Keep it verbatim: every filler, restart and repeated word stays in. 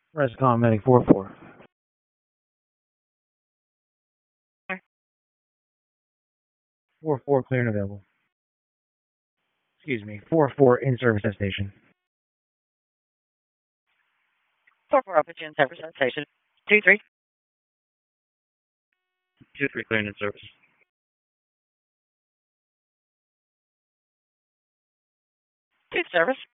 Rescom Medic four four. four four clear and available. Excuse me, four four in service at station. four four up at in service at station. two three. two three clear and in service. two service.